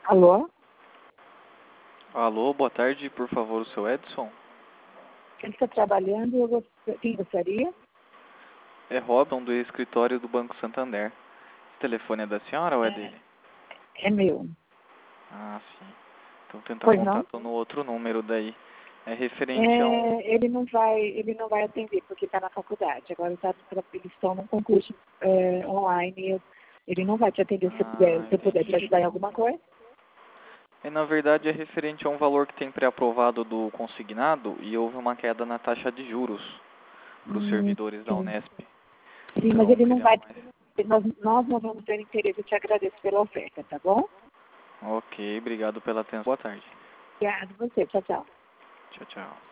Alô? Alô, boa tarde, por favor, o seu Edson? Ele está trabalhando e quem gostaria? É Robson, do escritório do Banco Santander. O telefone é da senhora ou é dele? É meu. Ah, sim. Então tentar Pois não? contato no outro número daí. É referente a um... Ele não vai atender porque está na faculdade. Agora eles estão num concurso online. Ele não vai te atender se eu puder te Entendi. ajudar em alguma coisa. Na verdade é referente a um valor que tem pré-aprovado do consignado e houve uma queda na taxa de juros para os servidores da Sim. Unesp. Sim, mas Então ele não queria vai. mais. Nós não vamos ter interesse. Eu te agradeço pela oferta, tá bom? Ok, obrigado pela atenção. Boa tarde. Obrigado você. Tchau, tchau. Tchau, tchau.